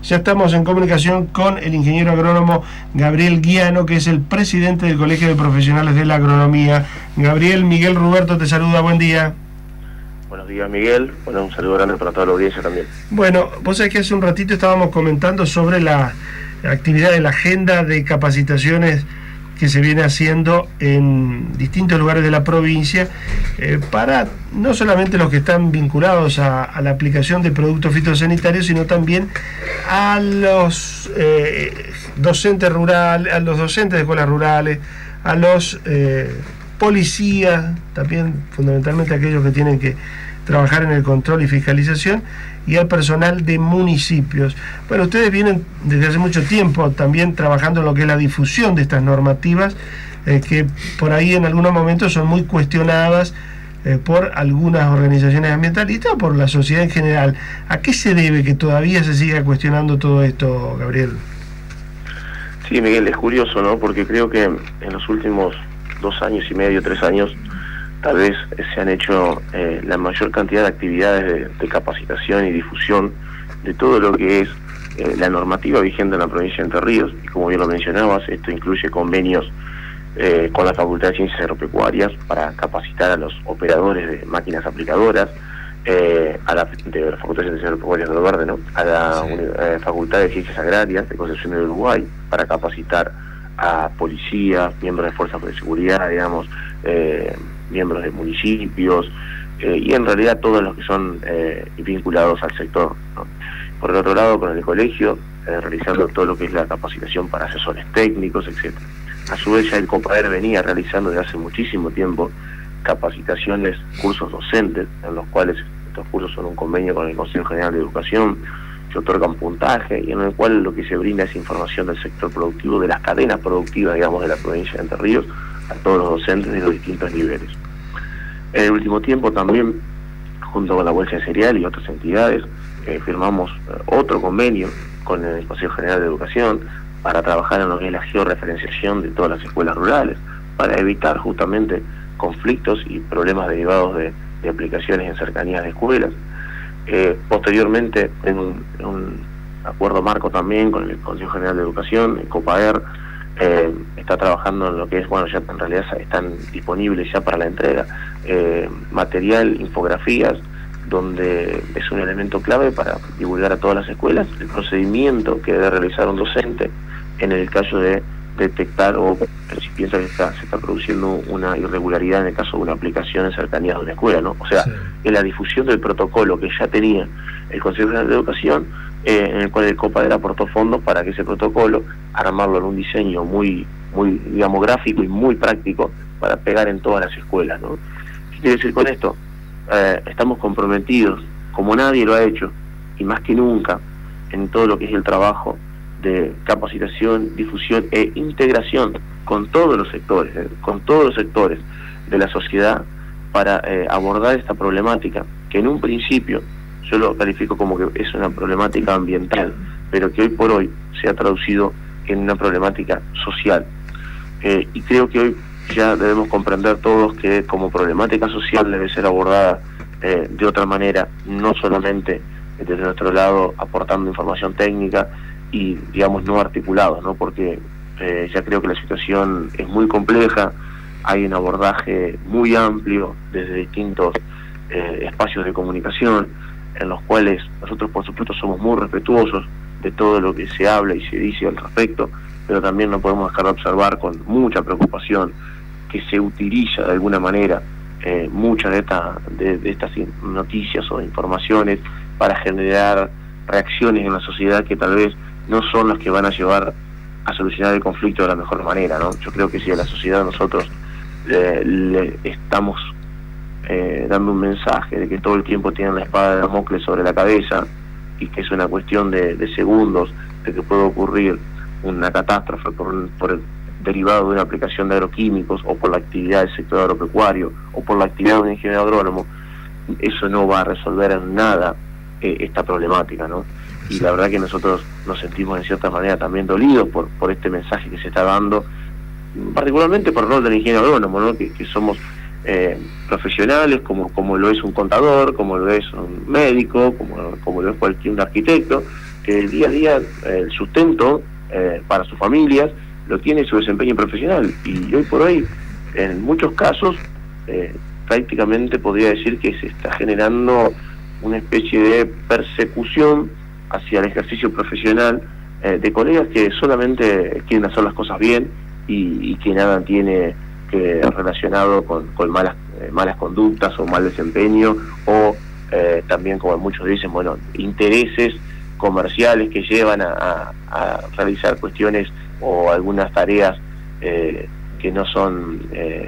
Ya estamos en comunicación con el ingeniero agrónomo Gabriel Guiano, que es el presidente del Colegio de Profesionales de la Agronomía. Gabriel, Miguel Ruberto te saluda, buen día. Buenos días, Miguel. Bueno, un saludo grande para toda la audiencia también. Bueno, vos sabés que hace un ratito estábamos comentando sobre la actividad de la agenda de capacitaciones que se viene haciendo en distintos lugares de la provincia para no solamente los que están vinculados a la aplicación de productos fitosanitarios, sino también a los docentes rurales, a los docentes de escuelas rurales, a los policías, también fundamentalmente aquellos que tienen que trabajar en el control y fiscalización, y al personal de municipios. Bueno, ustedes vienen desde hace mucho tiempo también trabajando en lo que es la difusión de estas normativas, que por ahí en algunos momentos son muy cuestionadas por algunas organizaciones ambientalistas o por la sociedad en general. ¿A qué se debe que todavía se siga cuestionando todo esto, Gabriel? Sí, Miguel, es curioso, ¿no? Porque creo que en los últimos 2 años y medio, 3 años, tal vez se han hecho la mayor cantidad de actividades de capacitación y difusión de todo lo que es la normativa vigente en la provincia de Entre Ríos. Y como bien lo mencionabas, esto incluye convenios con la Facultad de Ciencias Agropecuarias para capacitar a los operadores de máquinas aplicadoras, a la de la Facultad de Ciencias Agropecuarias de Río Verde, ¿no? A la Facultad de Ciencias Agrarias de Concepción del Uruguay para capacitar a policías, miembros de fuerzas de seguridad, digamos, miembros de municipios, y en realidad todos los que son vinculados al sector, ¿no? Por el otro lado, con el colegio, realizando todo lo que es la capacitación para asesores técnicos, etcétera. A su vez, ya el COPAER venía realizando desde hace muchísimo tiempo capacitaciones, cursos docentes, en los cuales estos cursos son un convenio con el Consejo General de Educación, se otorgan puntaje, y en el cual lo que se brinda es información del sector productivo, de las cadenas productivas, digamos, de la provincia de Entre Ríos, a todos los docentes de los distintos niveles. En el último tiempo también, junto con la Bolsa de Cereal y otras entidades, firmamos otro convenio con el Consejo General de Educación para trabajar en lo que es la georreferenciación de todas las escuelas rurales, para evitar justamente conflictos y problemas derivados de aplicaciones en cercanías de escuelas. Posteriormente, en un acuerdo marco también con el Consejo General de Educación, el COPAER está trabajando en lo que es, bueno, ya en realidad están disponibles ya para la entrega, material, infografías, donde es un elemento clave para divulgar a todas las escuelas el procedimiento que debe realizar un docente en el caso de detectar o si piensa que se está produciendo una irregularidad en el caso de una aplicación en cercanías de una escuela, ¿no? O sea, sí, en la difusión del protocolo que ya tenía el Consejo General de Educación, en el cual el COPAER aportó fondos para que ese protocolo, armarlo en un diseño muy, digamos, gráfico y muy práctico para pegar en todas las escuelas, ¿no? ¿Qué quiere decir con esto? Estamos comprometidos, como nadie lo ha hecho, y más que nunca, en todo lo que es el trabajo de capacitación, difusión e integración con todos los sectores, de la sociedad para abordar esta problemática, que en un principio yo lo califico como que es una problemática ambiental, pero que hoy por hoy se ha traducido en una problemática social. Y creo que hoy ya debemos comprender todos que como problemática social debe ser abordada de otra manera, no solamente desde nuestro lado aportando información técnica y, digamos, no articulados, ¿no? Porque ya creo que la situación es muy compleja, hay un abordaje muy amplio desde distintos espacios de comunicación, en los cuales nosotros, por supuesto, somos muy respetuosos de todo lo que se habla y se dice al respecto, pero también no podemos dejar de observar con mucha preocupación que se utiliza de alguna manera muchas de estas noticias o informaciones para generar reacciones en la sociedad que tal vez no son las que van a llevar a solucionar el conflicto de la mejor manera, ¿no? Yo creo que si a la sociedad nosotros le estamos dando un mensaje de que todo el tiempo tienen la espada de Damocles sobre la cabeza y que es una cuestión de segundos de que puede ocurrir una catástrofe por el derivado de una aplicación de agroquímicos o por la actividad del sector agropecuario o por la actividad de un ingeniero agrónomo, eso no va a resolver en nada esta problemática, ¿no? Y la verdad que nosotros nos sentimos en cierta manera también dolidos por este mensaje que se está dando, particularmente por el rol del ingeniero agrónomo, ¿no? Que somos profesionales, como lo es un contador, como lo es un médico, como lo es cualquier arquitecto, que el día a día el sustento para sus familias lo tiene su desempeño profesional, y hoy por hoy en muchos casos prácticamente podría decir que se está generando una especie de persecución hacia el ejercicio profesional de colegas que solamente quieren hacer las cosas bien y que nada tiene que relacionado con malas conductas o mal desempeño, o también, como muchos dicen, bueno, intereses comerciales que llevan a realizar cuestiones o algunas tareas que no son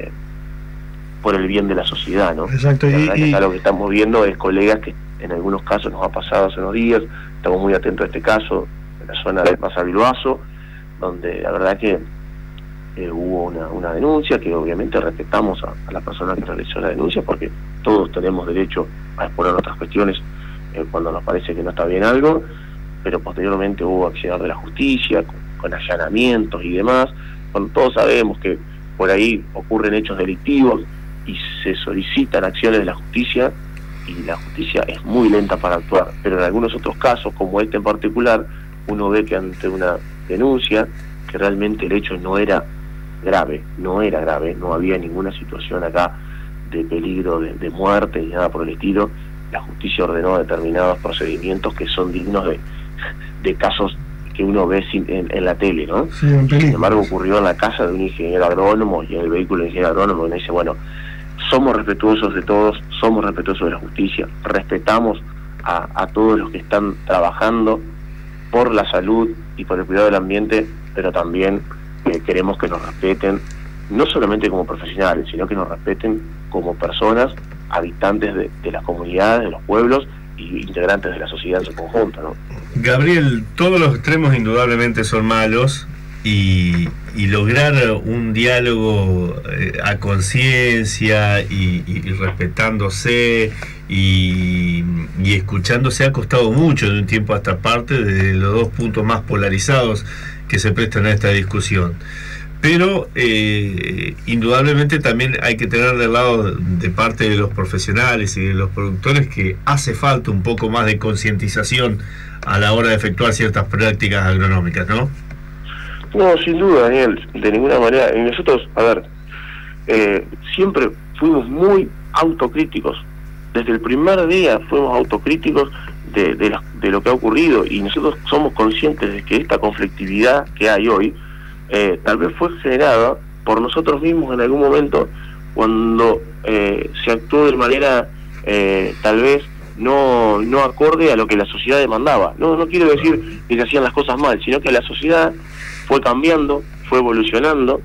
por el bien de la sociedad, ¿no? Exacto. Y lo que estamos viendo es colegas que en algunos casos nos ha pasado hace unos días, estamos muy atentos a este caso, en la zona de Plaza Bilbaso, donde la verdad que hubo una denuncia, que obviamente respetamos a la persona que realizó la denuncia, porque todos tenemos derecho a exponer otras cuestiones cuando nos parece que no está bien algo, pero posteriormente hubo accionar de la justicia, con allanamientos y demás, cuando todos sabemos que por ahí ocurren hechos delictivos y se solicitan acciones de la justicia, y la justicia es muy lenta para actuar, pero en algunos otros casos, como este en particular, uno ve que ante una denuncia, que realmente el hecho no era grave, no había ninguna situación acá de peligro de muerte ni nada por el estilo, la justicia ordenó determinados procedimientos que son dignos de casos que uno ve en la tele, ¿no? Sí, sin embargo ocurrió en la casa de un ingeniero agrónomo y en el vehículo de ingeniero agrónomo, donde dice, bueno, somos respetuosos de todos, somos respetuosos de la justicia, respetamos a todos los que están trabajando por la salud y por el cuidado del ambiente, pero también queremos que nos respeten, no solamente como profesionales, sino que nos respeten como personas, habitantes de las comunidades, de los pueblos y integrantes de la sociedad en su conjunto, ¿no? Gabriel, todos los extremos indudablemente son malos, y lograr un diálogo a conciencia y respetándose y escuchándose ha costado mucho de un tiempo a esta parte, de los dos puntos más polarizados que se prestan a esta discusión. Pero indudablemente también hay que tener del lado de parte de los profesionales y de los productores que hace falta un poco más de concientización a la hora de efectuar ciertas prácticas agronómicas, ¿no? No, sin duda, Daniel, de ninguna manera. Y nosotros, a ver, siempre fuimos muy autocríticos. Desde el primer día fuimos autocríticos de lo que ha ocurrido, y nosotros somos conscientes de que esta conflictividad que hay hoy tal vez fue generada por nosotros mismos en algún momento, cuando se actuó de manera tal vez no acorde a lo que la sociedad demandaba. No quiero decir que se hacían las cosas mal, sino que la sociedad fue cambiando, fue evolucionando.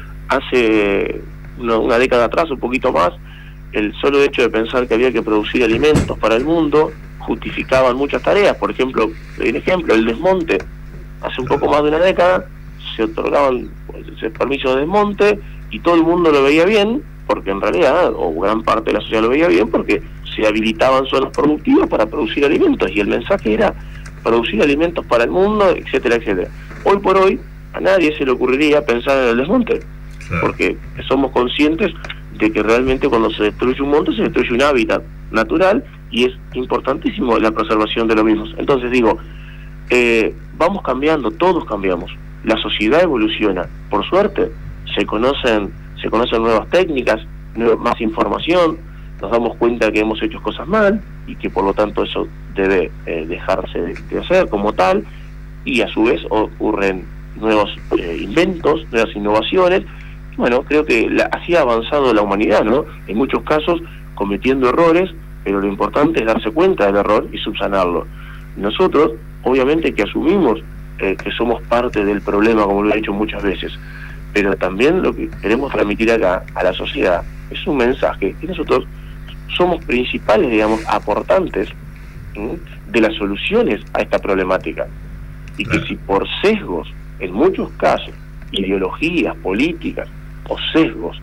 Hace una década atrás, un poquito más, el solo hecho de pensar que había que producir alimentos para el mundo justificaban muchas tareas. Por ejemplo, el desmonte. Hace un poco más de una década se otorgaban permisos de desmonte y todo el mundo lo veía bien, porque en realidad, o gran parte de la sociedad lo veía bien, porque se habilitaban zonas productivas para producir alimentos, y el mensaje era producir alimentos para el mundo, etcétera, etcétera. Hoy por hoy a nadie se le ocurriría pensar en el desmonte, claro, porque somos conscientes de que realmente cuando se destruye un monte se destruye un hábitat natural, y es importantísimo la preservación de los mismos. Entonces digo, vamos cambiando, todos cambiamos, la sociedad evoluciona, por suerte se conocen nuevas técnicas, más información, nos damos cuenta que hemos hecho cosas mal y que por lo tanto eso debe dejarse de hacer como tal, y a su vez ocurren nuevos inventos, nuevas innovaciones. Bueno, creo que así ha avanzado la humanidad, ¿no? En muchos casos cometiendo errores, pero lo importante es darse cuenta del error y subsanarlo. Nosotros, obviamente que asumimos que somos parte del problema, como lo he dicho muchas veces, pero también lo que queremos transmitir acá a la sociedad es un mensaje que nosotros somos principales, digamos, aportantes de las soluciones a esta problemática, y que si por sesgos, en muchos casos, ideologías políticas o sesgos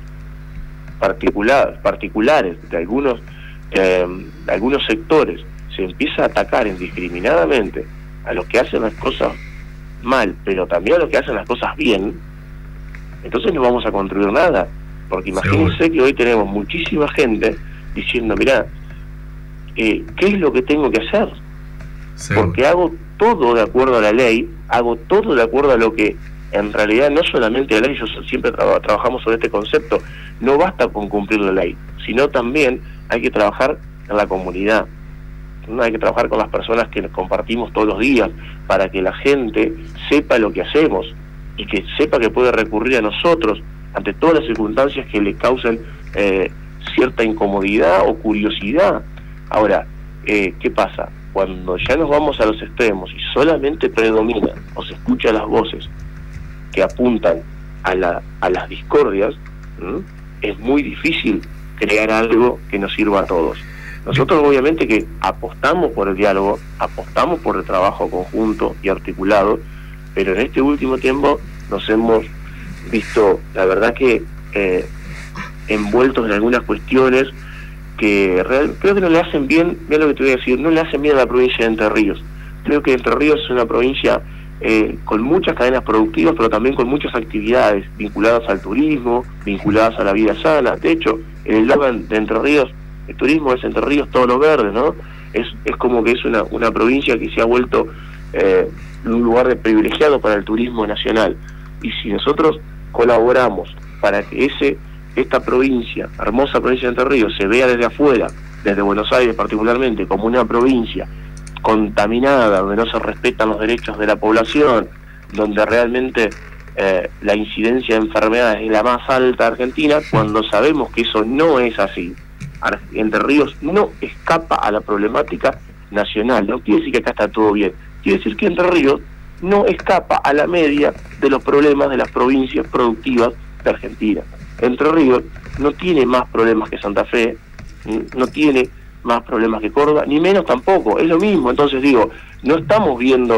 particulares de algunos sectores, se empieza a atacar indiscriminadamente a los que hacen las cosas mal, pero también a los que hacen las cosas bien, entonces no vamos a construir nada, porque imagínense que hoy tenemos muchísima gente diciendo, mirá, ¿qué es lo que tengo que hacer? Porque hago todo de acuerdo a la ley, hago todo de acuerdo a lo que en realidad no solamente la ley, yo siempre trabajamos sobre este concepto, no basta con cumplir la ley, sino también hay que trabajar en la comunidad, ¿no? Hay que trabajar con las personas que compartimos todos los días, para que la gente sepa lo que hacemos y que sepa que puede recurrir a nosotros ante todas las circunstancias que le causen cierta incomodidad o curiosidad. Ahora, ¿qué pasa? Cuando ya nos vamos a los extremos y solamente predomina o se escuchan las voces que apuntan a las discordias, es muy difícil crear algo que nos sirva a todos. Nosotros obviamente que apostamos por el diálogo, apostamos por el trabajo conjunto y articulado, pero en este último tiempo nos hemos visto, la verdad que envueltos en algunas cuestiones que creo que no le hacen bien, mira lo que te voy a decir, no le hacen bien a la provincia de Entre Ríos. Creo que Entre Ríos es una provincia con muchas cadenas productivas, pero también con muchas actividades vinculadas al turismo, vinculadas a la vida sana. De hecho, el eslogan de Entre Ríos, el turismo es Entre Ríos todo lo verde, ¿no? Es como que es una provincia que se ha vuelto un lugar de privilegiado para el turismo nacional. Y si nosotros colaboramos para que esta provincia, hermosa provincia de Entre Ríos, se vea desde afuera, desde Buenos Aires particularmente, como una provincia contaminada, donde no se respetan los derechos de la población, donde realmente la incidencia de enfermedades es la más alta de Argentina, cuando sabemos que eso no es así. Entre Ríos no escapa a la problemática nacional, no quiere decir que acá está todo bien, quiere decir que Entre Ríos no escapa a la media de los problemas de las provincias productivas de Argentina. Entre Ríos no tiene más problemas que Santa Fe, no tiene más problemas que Córdoba, ni menos tampoco, es lo mismo. Entonces digo, no estamos viendo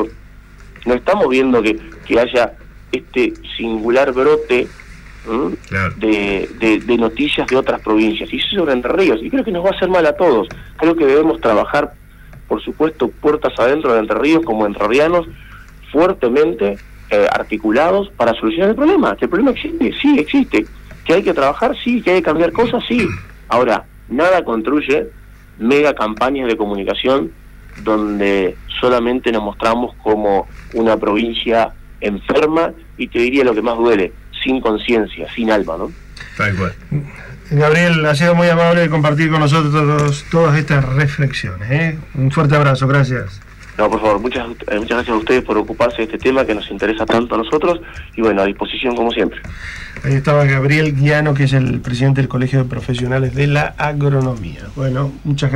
que haya este singular brote claro, de noticias de otras provincias, y eso sobre Entre Ríos, y creo que nos va a hacer mal a todos. Creo que debemos trabajar, por supuesto, puertas adentro de Entre Ríos como entrerrianos, fuertemente articulados para solucionar el problema. Que el problema existe, sí existe, que hay que trabajar, sí, que hay que cambiar cosas, sí. Ahora, nada construye mega campañas de comunicación donde solamente nos mostramos como una provincia enferma, y te diría lo que más duele, sin conciencia, sin alma, ¿no? Tal cual. Gabriel, ha sido muy amable de compartir con nosotros todas estas reflexiones, Un fuerte abrazo, gracias. No, por favor, muchas gracias a ustedes por ocuparse de este tema que nos interesa tanto a nosotros, y bueno, a disposición como siempre. Ahí estaba Gabriel Guiano, que es el presidente del Colegio de Profesionales de la Agronomía. Bueno, muchas gracias.